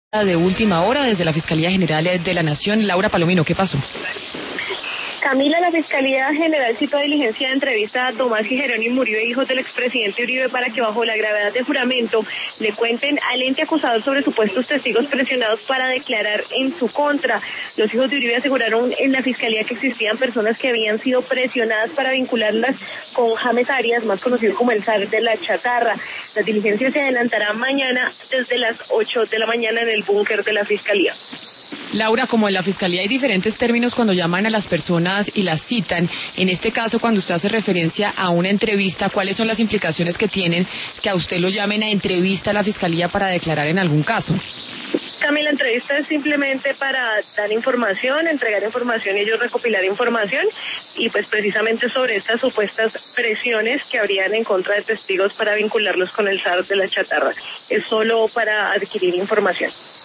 De última hora desde la Fiscalía General de la Nación. Laura Palomino, ¿qué pasó? Camila, la Fiscalía General citó a diligencia de entrevista a Tomás y Jerónimo Uribe, hijos del expresidente Uribe, para que bajo la gravedad de juramento le cuenten al ente acusador sobre supuestos testigos presionados para declarar en su contra. Los hijos de Uribe aseguraron en la Fiscalía que existían personas que habían sido presionadas para vincularlas con James Arias, más conocido como el zar de la chatarra. La diligencia se adelantará mañana desde las 8 de la mañana en el búnker de la Fiscalía. Laura, como en la Fiscalía hay diferentes términos cuando llaman a las personas y las citan, en este caso cuando usted hace referencia a una entrevista, ¿cuáles son las implicaciones que tienen que a usted lo llamen a entrevista a la Fiscalía para declarar en algún caso? Camila, la entrevista es simplemente para dar información, entregar información y ellos recopilar información y pues precisamente sobre estas supuestas presiones que habrían en contra de testigos para vincularlos con el zar de la chatarra. Es solo para adquirir información.